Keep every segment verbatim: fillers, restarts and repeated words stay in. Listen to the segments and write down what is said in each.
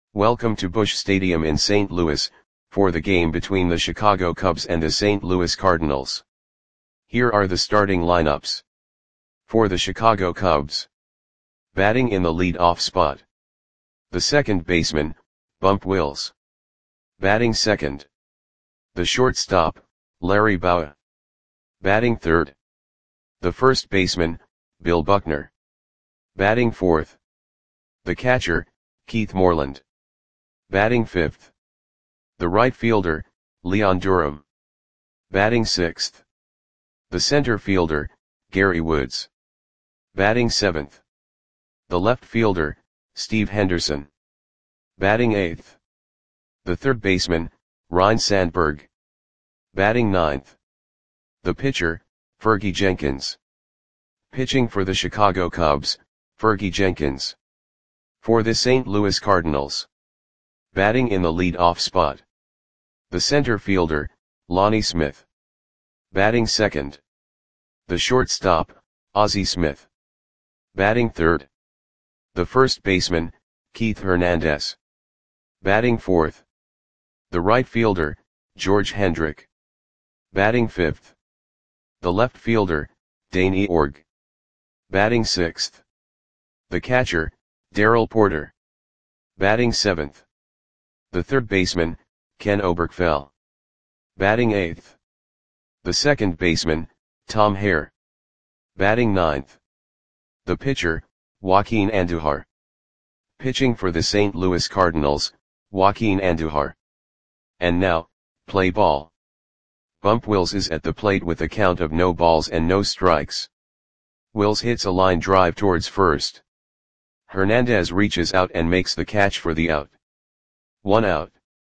Welcome to Busch Stadium in Saint Louis, for the game between the Chicago Cubs and the Saint Louis Cardinals. Here are the starting lineups. For the Chicago Cubs. Batting in the lead-off spot. The second baseman, Bump Wills. Batting second. The shortstop, Larry Bowa. Batting third. The first baseman, Bill Buckner. Batting fourth. The catcher, Keith Moreland. Batting fifth. The right fielder, Leon Durham. Batting sixth. The center fielder, Gary Woods. Batting seventh. The left fielder, Steve Henderson. Batting eighth. The third baseman, Ryne Sandberg. Batting ninth. The pitcher, Fergie Jenkins. Pitching for the Chicago Cubs, Fergie Jenkins. For the Saint Louis Cardinals. Batting in the lead-off spot. The center fielder, Lonnie Smith. Batting second. The shortstop, Ozzie Smith. Batting third. The first baseman, Keith Hernandez. Batting fourth. The right fielder, George Hendrick. Batting fifth. The left fielder, Dane Eorg. Batting sixth. The catcher, Darrell Porter. Batting seventh. The third baseman, Ken Oberkfell. Batting eighth. The second baseman, Tom Hare. Batting ninth. The pitcher, Joaquin Andujar. Pitching for the Saint Louis Cardinals, Joaquin Andujar. And now, play ball. Bump Wills is at the plate with a count of no balls and no strikes. Wills hits a line drive towards first. Hernandez reaches out and makes the catch for the out. One out.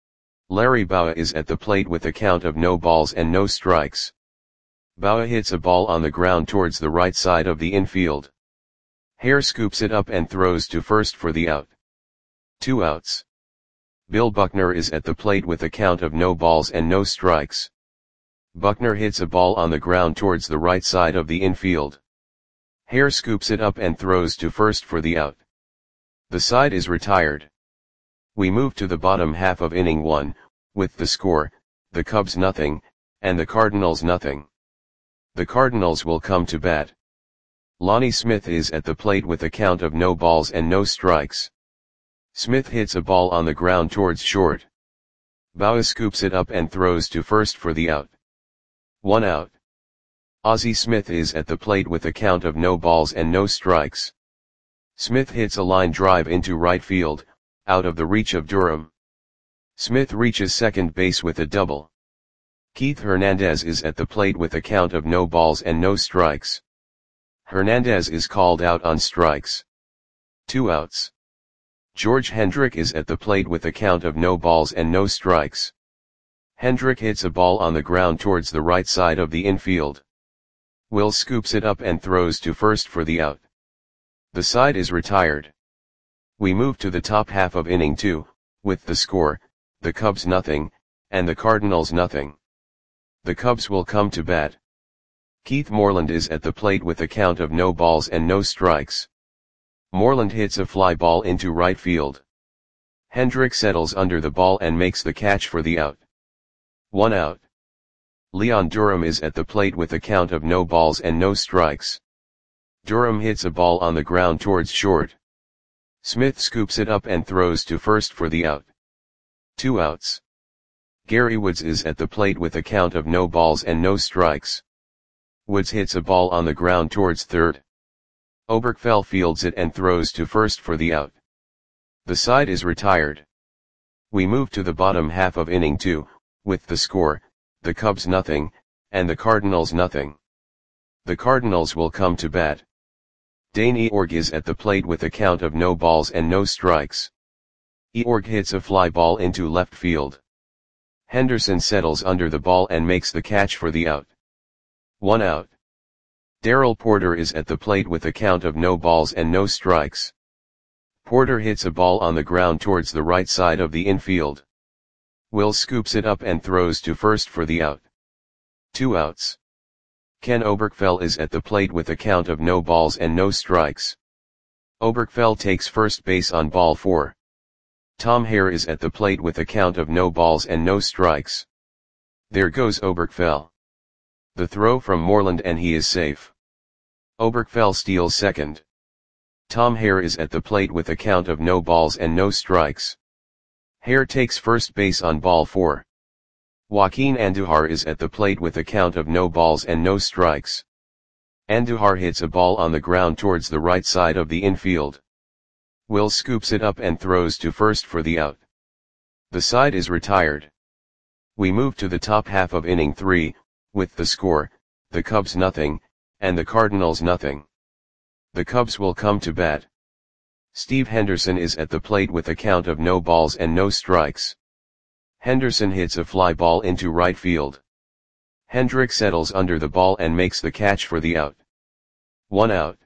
Larry Bowa is at the plate with a count of no balls and no strikes. Bowa hits a ball on the ground towards the right side of the infield. Hare scoops it up and throws to first for the out. Two outs. Bill Buckner is at the plate with a count of no balls and no strikes. Buckner hits a ball on the ground towards the right side of the infield. Hare scoops it up and throws to first for the out. The side is retired. We move to the bottom half of inning one, with the score, the Cubs nothing, and the Cardinals nothing. The Cardinals will come to bat. Lonnie Smith is at the plate with a count of no balls and no strikes. Smith hits a ball on the ground towards short. Bowa scoops it up and throws to first for the out. One out. Ozzie Smith is at the plate with a count of no balls and no strikes. Smith hits a line drive into right field, out of the reach of Durham. Smith reaches second base with a double. Keith Hernandez is at the plate with a count of no balls and no strikes. Hernandez is called out on strikes. Two outs. George Hendrick is at the plate with a count of no balls and no strikes. Hendrick hits a ball on the ground towards the right side of the infield. Wills scoops it up and throws to first for the out. The side is retired. We move to the top half of inning two, with the score, the Cubs nothing, and the Cardinals nothing. The Cubs will come to bat. Keith Moreland is at the plate with a count of no balls and no strikes. Moreland hits a fly ball into right field. Hendrick settles under the ball and makes the catch for the out. One out. Leon Durham is at the plate with a count of no balls and no strikes. Durham hits a ball on the ground towards short. Smith scoops it up and throws to first for the out. Two outs. Gary Woods is at the plate with a count of no balls and no strikes. Woods hits a ball on the ground towards third. Oberkfell fields it and throws to first for the out. The side is retired. We move to the bottom half of inning two, with the score, the Cubs nothing, and the Cardinals nothing. The Cardinals will come to bat. Dane Eorg is at the plate with a count of no balls and no strikes. Eorg hits a fly ball into left field. Henderson settles under the ball and makes the catch for the out. One out. Darrell Porter is at the plate with a count of no balls and no strikes. Porter hits a ball on the ground towards the right side of the infield. Wills scoops it up and throws to first for the out. Two outs. Ken Oberkfell is at the plate with a count of no balls and no strikes. Oberkfell takes first base on ball four. Tom Hare is at the plate with a count of no balls and no strikes. There goes Oberkfell. The throw from Moreland and he is safe. Oberkfell steals second. Tom Hare is at the plate with a count of no balls and no strikes. Hare takes first base on ball four. Joaquin Andujar is at the plate with a count of no balls and no strikes. Andujar hits a ball on the ground towards the right side of the infield. Wills scoops it up and throws to first for the out. The side is retired. We move to the top half of inning three, with the score, the Cubs nothing, and the Cardinals nothing. The Cubs will come to bat. Steve Henderson is at the plate with a count of no balls and no strikes. Henderson hits a fly ball into right field. Hendrick settles under the ball and makes the catch for the out. One out.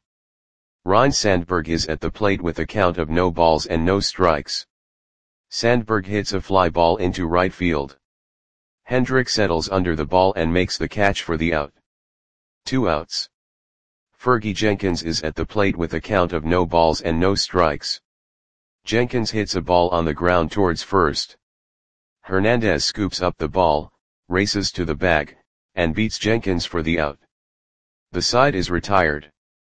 Ryne Sandberg is at the plate with a count of no balls and no strikes. Sandberg hits a fly ball into right field. Hendrick settles under the ball and makes the catch for the out. Two outs. Fergie Jenkins is at the plate with a count of no balls and no strikes. Jenkins hits a ball on the ground towards first. Hernandez scoops up the ball, races to the bag, and beats Jenkins for the out. The side is retired.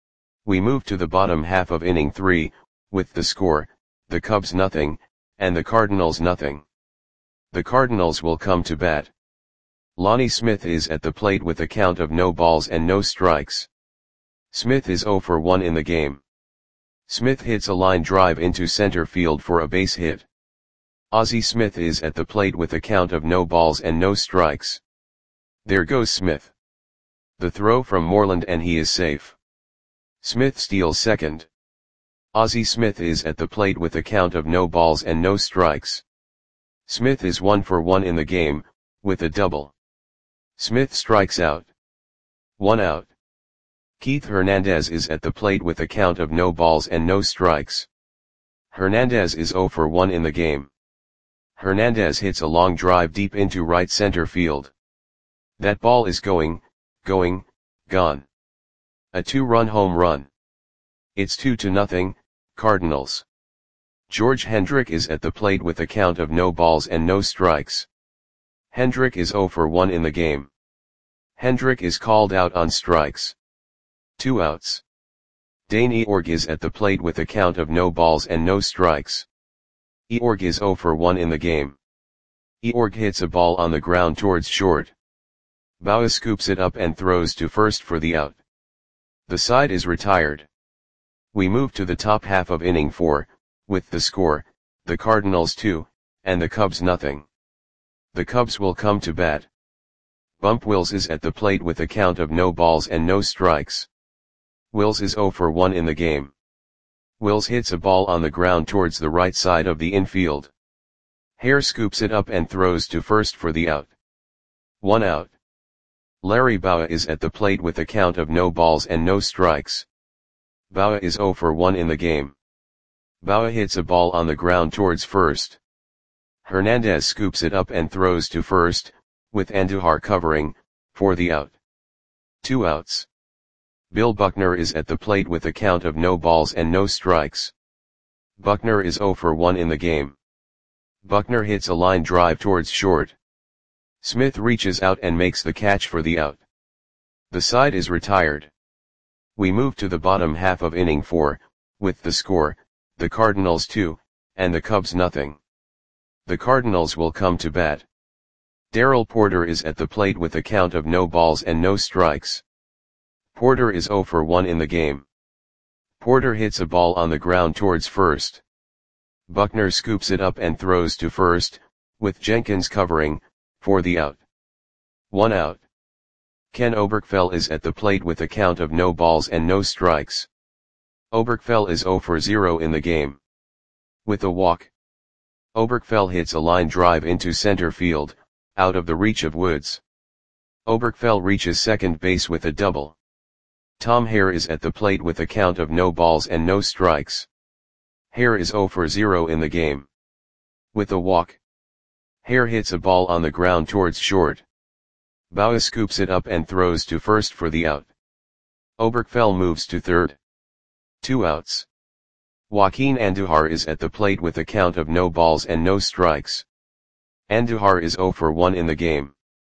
We move to the bottom half of inning three, with the score, the Cubs nothing, and the Cardinals nothing. The Cardinals will come to bat. Lonnie Smith is at the plate with a count of no balls and no strikes. Smith is oh for one in the game. Smith hits a line drive into center field for a base hit. Ozzie Smith is at the plate with a count of no balls and no strikes. There goes Smith. The throw from Moreland and he is safe. Smith steals second. Ozzie Smith is at the plate with a count of no balls and no strikes. Smith is one for one in the game, with a double. Smith strikes out. One out. Keith Hernandez is at the plate with a count of no balls and no strikes. Hernandez is oh for one in the game. Hernandez hits a long drive deep into right center field. That ball is going, going, gone. A two-run home run. It's two to nothing, Cardinals. George Hendrick is at the plate with a count of no balls and no strikes. Hendrick is oh for one in the game. Hendrick is called out on strikes. Two outs. Dane Eorg is at the plate with a count of no balls and no strikes. Eorg is oh for one in the game. Eorg hits a ball on the ground towards short. Bauer scoops it up and throws to first for the out. The side is retired. We move to the top half of inning four, with the score, the Cardinals two, and the Cubs nothing. The Cubs will come to bat. Bump Wills is at the plate with a count of no balls and no strikes. Wills is oh for one in the game. Wills hits a ball on the ground towards the right side of the infield. Hare scoops it up and throws to first for the out. One out. Larry Bauer is at the plate with a count of no balls and no strikes. Bauer is oh for one in the game. Bauer hits a ball on the ground towards first. Hernandez scoops it up and throws to first, with Andujar covering, for the out. Two outs. Bill Buckner is at the plate with a count of no balls and no strikes. Buckner is oh for one in the game. Buckner hits a line drive towards short. Smith reaches out and makes the catch for the out. The side is retired. We move to the bottom half of inning four, with the score, the Cardinals two, and the Cubs nothing. The Cardinals will come to bat. Darrell Porter is at the plate with a count of no balls and no strikes. Porter is oh for one in the game. Porter hits a ball on the ground towards first. Buckner scoops it up and throws to first, with Jenkins covering, for the out. One out. Ken Oberkfell is at the plate with a count of no balls and no strikes. Oberkfell is oh for zero in the game. With a walk. Oberkfell hits a line drive into center field, out of the reach of Woods. Oberkfell reaches second base with a double. Tom Hare is at the plate with a count of no balls and no strikes. Hare is oh for zero in the game. With a walk. Hare hits a ball on the ground towards short. Bauer scoops it up and throws to first for the out. Oberkfell moves to third. Two outs. Joaquin Andujar is at the plate with a count of no balls and no strikes. Andujar is zero for one in the game.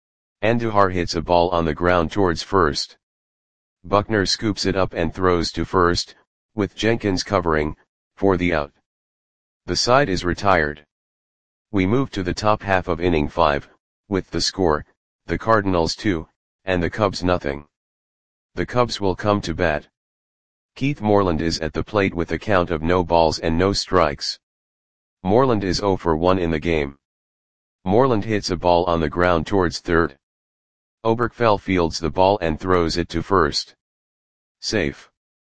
Andujar hits a ball on the ground towards first. Buckner scoops it up and throws to first, with Jenkins covering, for the out. The side is retired. We move to the top half of inning five, with the score, the Cardinals two, and the Cubs nothing. The Cubs will come to bat. Keith Moreland is at the plate with a count of no balls and no strikes. Moreland is zero for one in the game. Moreland hits a ball on the ground towards third. Oberkfell fields the ball and throws it to first. Safe.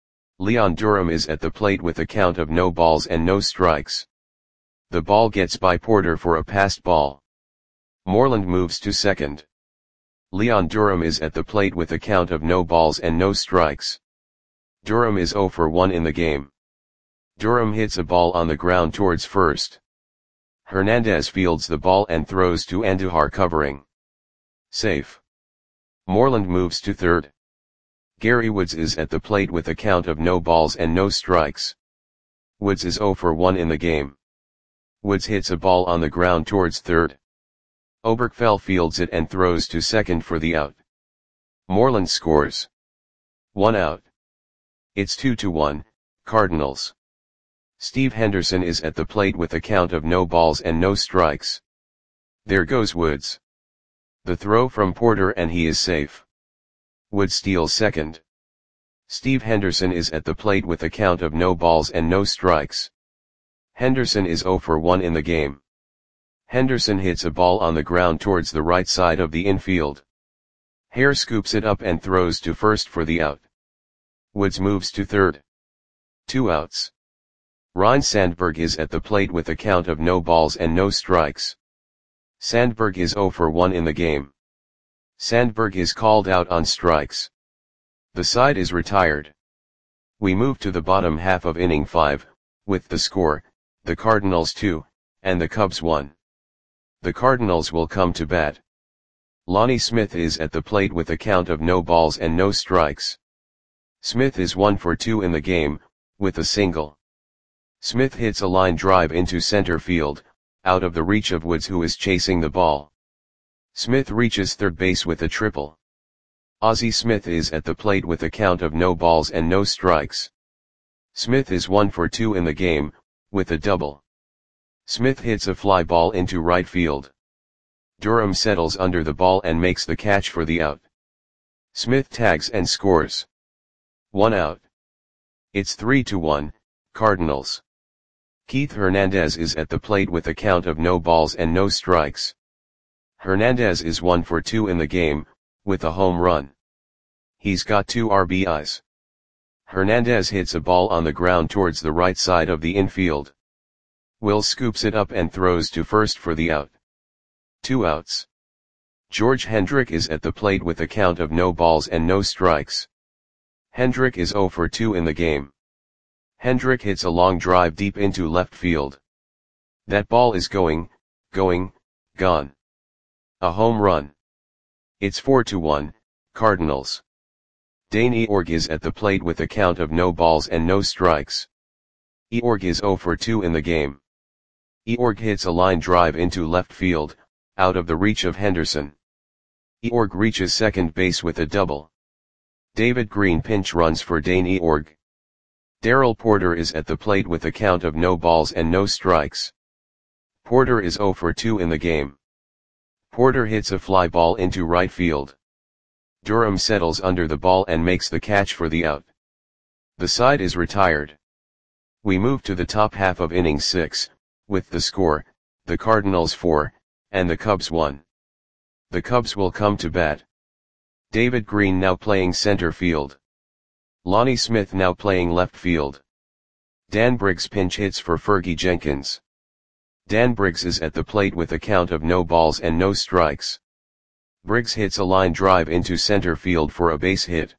Leon Durham is at the plate with a count of no balls and no strikes. The ball gets by Porter for a passed ball. Moreland moves to second. Leon Durham is at the plate with a count of no balls and no strikes. Durham is zero for one in the game. Durham hits a ball on the ground towards first. Hernandez fields the ball and throws to Andujar covering. Safe. Moreland moves to third. Gary Woods is at the plate with a count of no balls and no strikes. Woods is zero for one in the game. Woods hits a ball on the ground towards third. Oberkfell fields it and throws to second for the out. Moreland scores. One out. It's two to one, Cardinals. Steve Henderson is at the plate with a count of no balls and no strikes. There goes Woods. The throw from Porter and he is safe. Woods steals second. Steve Henderson is at the plate with a count of no balls and no strikes. Henderson is zero for one in the game. Henderson hits a ball on the ground towards the right side of the infield. Hare scoops it up and throws to first for the out. Woods moves to third. Two outs. Ryne Sandberg is at the plate with a count of no balls and no strikes. Sandberg is zero for one in the game. Sandberg is called out on strikes. The side is retired. We move to the bottom half of inning five, with the score, the Cardinals two, and the Cubs one. The Cardinals will come to bat. Lonnie Smith is at the plate with a count of no balls and no strikes. Smith is one for two in the game, with a single. Smith hits a line drive into center field, out of the reach of Woods who is chasing the ball. Smith reaches third base with a triple. Ozzie Smith is at the plate with a count of no balls and no strikes. Smith is one for two in the game, with a double. Smith hits a fly ball into right field. Durham settles under the ball and makes the catch for the out. Smith tags and scores. One out. It's three to one, Cardinals. Keith Hernandez is at the plate with a count of no balls and no strikes. Hernandez is one for two in the game, with a home run. He's got two R B Is. Hernandez hits a ball on the ground towards the right side of the infield. Will scoops it up and throws to first for the out. Two outs. George Hendrick is at the plate with a count of no balls and no strikes. Hendrick is zero for two in the game. Hendrick hits a long drive deep into left field. That ball is going, going, gone. A home run. It's four to one, Cardinals. Dane Eorg is at the plate with a count of no balls and no strikes. Eorg is zero for two in the game. Eorg hits a line drive into left field, out of the reach of Henderson. Eorg reaches second base with a double. David Green pinch runs for Dane Eorg. Darrell Porter is at the plate with a count of no balls and no strikes. Porter is zero for two in the game. Porter hits a fly ball into right field. Durham settles under the ball and makes the catch for the out. The side is retired. We move to the top half of inning six, with the score, the Cardinals four, and the Cubs one. The Cubs will come to bat. David Green now playing center field. Lonnie Smith now playing left field. Dan Briggs pinch hits for Fergie Jenkins. Dan Briggs is at the plate with a count of no balls and no strikes. Briggs hits a line drive into center field for a base hit.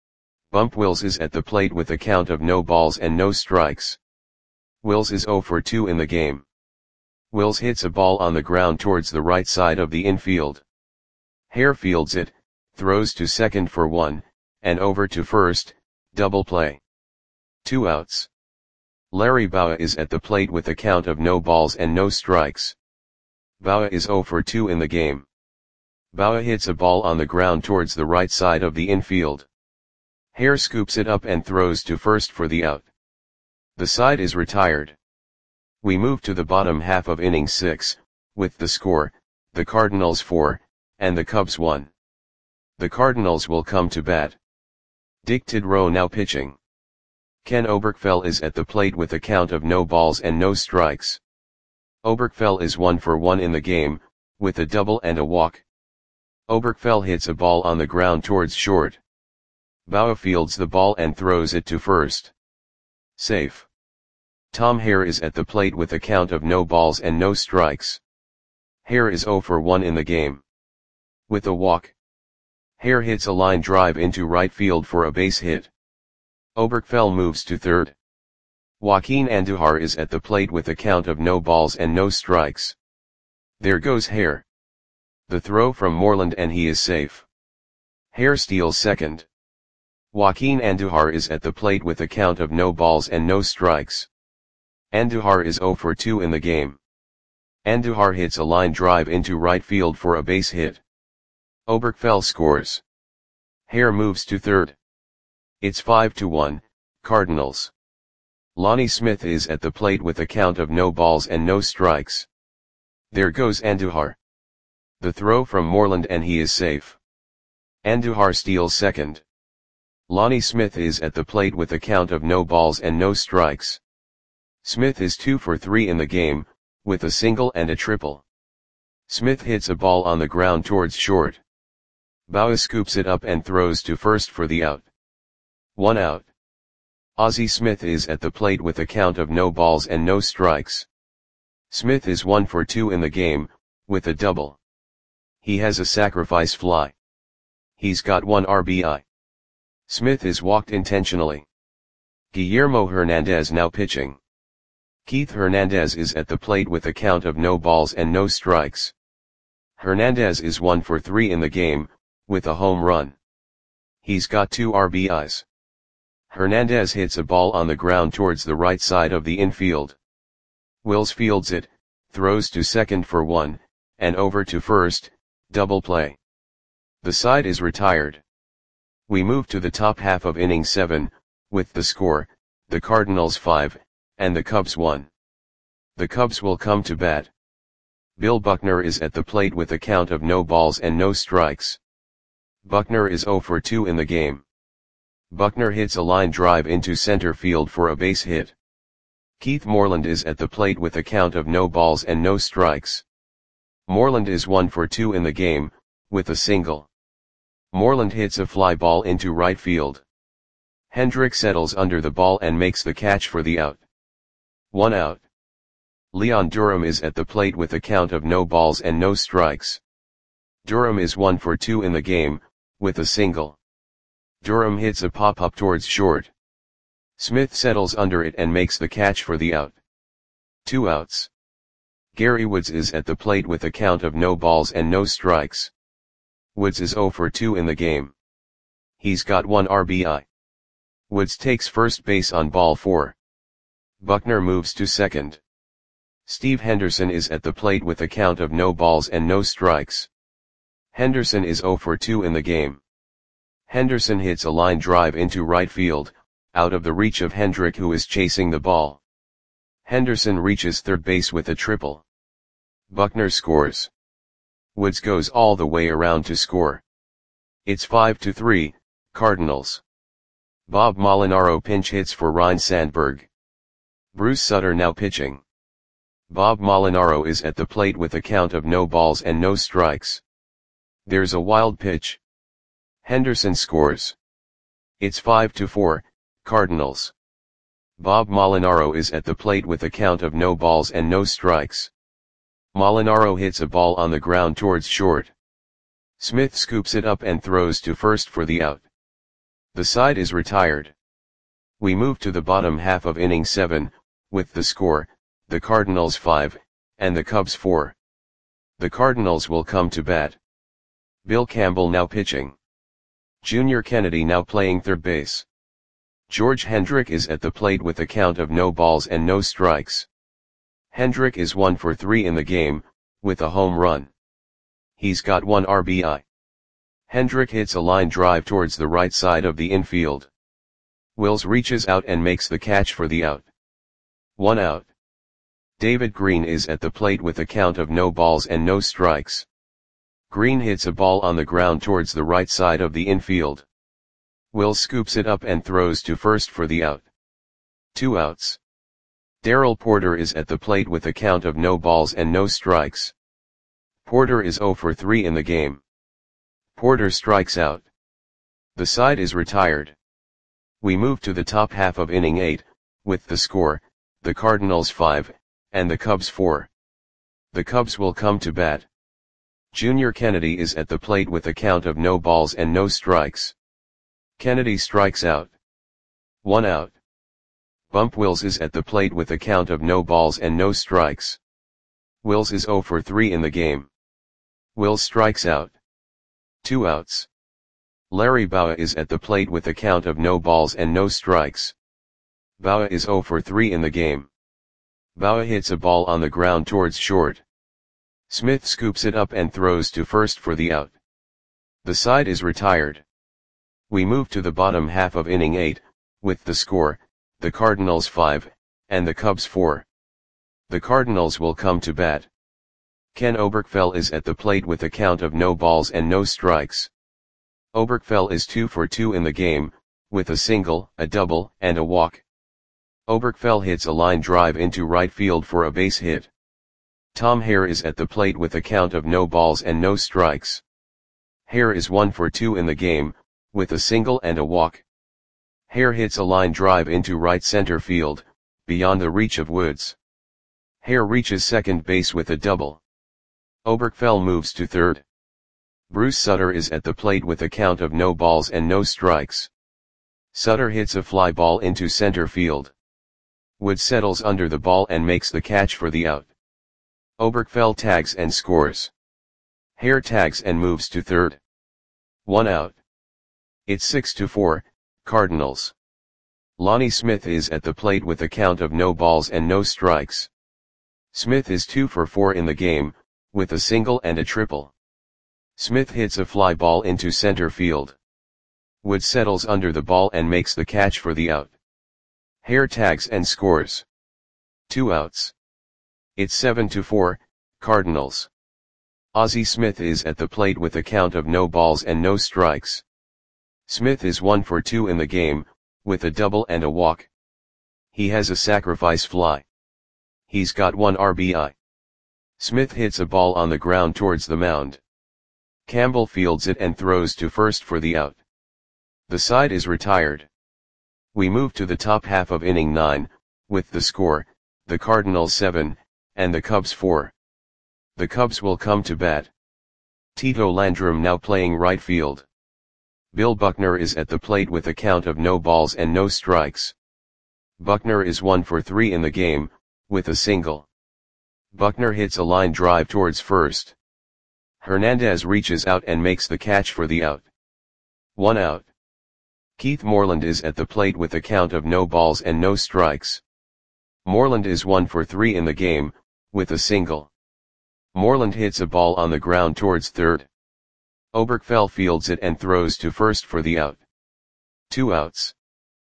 Bump Wills is at the plate with a count of no balls and no strikes. Wills is zero for two in the game. Wills hits a ball on the ground towards the right side of the infield. Hare fields it, throws to second for one, and over to first, double play. Two outs. Larry Bowa is at the plate with a count of no balls and no strikes. Bowa is zero for two in the game. Bowa hits a ball on the ground towards the right side of the infield. Hare scoops it up and throws to first for the out. The side is retired. We move to the bottom half of inning six, with the score, the Cardinals four, and the Cubs one. The Cardinals will come to bat. Dick Tidrow now pitching. Ken Oberkfell is at the plate with a count of no balls and no strikes. Oberkfell is one for one in the game, with a double and a walk. Oberkfell hits a ball on the ground towards short. Bowa fields the ball and throws it to first. Safe. Tom Hare is at the plate with a count of no balls and no strikes. Hare is zero for one in the game. With a walk. Hare hits a line drive into right field for a base hit. Oberkfell moves to third. Joaquin Andujar is at the plate with a count of no balls and no strikes. There goes Hare. The throw from Moreland and he is safe. Hare steals second. Joaquin Andujar is at the plate with a count of no balls and no strikes. Andujar is zero for two in the game. Andujar hits a line drive into right field for a base hit. Oberkfell scores. Hare moves to third. It's five to one, Cardinals. Lonnie Smith is at the plate with a count of no balls and no strikes. There goes Andujar. The throw from Moreland and he is safe. Andujar steals second. Lonnie Smith is at the plate with a count of no balls and no strikes. Smith is two for three in the game, with a single and a triple. Smith hits a ball on the ground towards short. Bowa scoops it up and throws to first for the out. One out. Ozzie Smith is at the plate with a count of no balls and no strikes. Smith is one for two in the game, with a double. He has a sacrifice fly. He's got one R B I. Smith is walked intentionally. Guillermo Hernandez now pitching. Keith Hernandez is at the plate with a count of no balls and no strikes. Hernandez is one for three in the game, with a home run. He's got two R B Is. Hernandez hits a ball on the ground towards the right side of the infield. Wills fields it, throws to second for one, and over to first, double play. The side is retired. We move to the top half of inning seven, with the score, the Cardinals five, and the Cubs one. The Cubs will come to bat. Bill Buckner is at the plate with a count of no balls and no strikes. Buckner is zero for two in the game. Buckner hits a line drive into center field for a base hit. Keith Moreland is at the plate with a count of no balls and no strikes. Moreland is one for two in the game, with a single. Moreland hits a fly ball into right field. Hendrick settles under the ball and makes the catch for the out. One out. Leon Durham is at the plate with a count of no balls and no strikes. Durham is one for two in the game, with a single. Durham hits a pop-up towards short. Smith settles under it and makes the catch for the out. Two outs. Gary Woods is at the plate with a count of no balls and no strikes. Woods is zero for two in the game. He's got one R B I. Woods takes first base on ball four. Buckner moves to second. Steve Henderson is at the plate with a count of no balls and no strikes. Henderson is zero for two in the game. Henderson hits a line drive into right field, out of the reach of Hendrick who is chasing the ball. Henderson reaches third base with a triple. Buckner scores. Woods goes all the way around to score. It's five to three, Cardinals. Bob Molinaro pinch hits for Ryne Sandberg. Bruce Sutter now pitching. Bob Molinaro is at the plate with a count of no balls and no strikes. There's a wild pitch. Henderson scores. It's five to four, Cardinals. Bob Molinaro is at the plate with a count of no balls and no strikes. Molinaro hits a ball on the ground towards short. Smith scoops it up and throws to first for the out. The side is retired. We move to the bottom half of inning seven, with the score, the Cardinals five, and the Cubs four. The Cardinals will come to bat. Bill Campbell now pitching. Junior Kennedy now playing third base. George Hendrick is at the plate with a count of no balls and no strikes. Hendrick is one for three in the game, with a home run. He's got one R B I. Hendrick hits a line drive towards the right side of the infield. Wills reaches out and makes the catch for the out. One out. David Green is at the plate with a count of no balls and no strikes. Green hits a ball on the ground towards the right side of the infield. Wills scoops it up and throws to first for the out. Two outs. Darrell Porter is at the plate with a count of no balls and no strikes. Porter is zero for three in the game. Porter strikes out. The side is retired. We move to the top half of inning eight, with the score, the Cardinals five, and the Cubs four. The Cubs will come to bat. Junior Kennedy is at the plate with a count of no balls and no strikes. Kennedy strikes out. One out. Bump Wills is at the plate with a count of no balls and no strikes. Wills is zero for three in the game. Wills strikes out. Two outs. Larry Bowa is at the plate with a count of no balls and no strikes. Bowa is zero for three in the game. Bowa hits a ball on the ground towards short. Smith scoops it up and throws to first for the out. The side is retired. We move to the bottom half of inning eight, with the score, the Cardinals five, and the Cubs four. The Cardinals will come to bat. Ken Oberkfell is at the plate with a count of no balls and no strikes. Oberkfell is two for two in the game, with a single, a double, and a walk. Oberkfell hits a line drive into right field for a base hit. Tom Hare is at the plate with a count of no balls and no strikes. Hare is one for two in the game, with a single and a walk. Hare hits a line drive into right center field, beyond the reach of Woods. Hare reaches second base with a double. Oberkfell moves to third. Bruce Sutter is at the plate with a count of no balls and no strikes. Sutter hits a fly ball into center field. Woods settles under the ball and makes the catch for the out. Oberkfell tags and scores. Hare tags and moves to third. One out. It's six to four, Cardinals. Lonnie Smith is at the plate with a count of no balls and no strikes. Smith is two for four in the game, with a single and a triple. Smith hits a fly ball into center field. Woods settles under the ball and makes the catch for the out. Hare tags and scores. Two outs. It's seven to four, Cardinals. Ozzie Smith is at the plate with a count of no balls and no strikes. Smith is one for two in the game, with a double and a walk. He has a sacrifice fly. He's got one R B I. Smith hits a ball on the ground towards the mound. Campbell fields it and throws to first for the out. The side is retired. We move to the top half of inning nine, with the score, the Cardinals seven, and the Cubs four. The Cubs will come to bat. Tito Landrum now playing right field. Bill Buckner is at the plate with a count of no balls and no strikes. Buckner is one for three in the game, with a single. Buckner hits a line drive towards first. Hernandez reaches out and makes the catch for the out. One out. Keith Moreland is at the plate with a count of no balls and no strikes. Moreland is one for three in the game, with a single. Moreland hits a ball on the ground towards third. Oberkfell fields it and throws to first for the out. Two outs.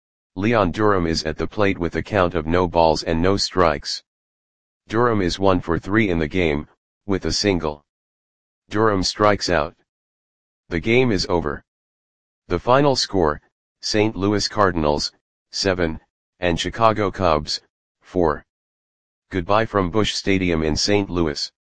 Leon Durham is at the plate with a count of no balls and no strikes. Durham is one for three in the game, with a single. Durham strikes out. The game is over. The final score, Saint Louis Cardinals, seven, and Chicago Cubs, four. Goodbye from Busch Stadium in Saint Louis.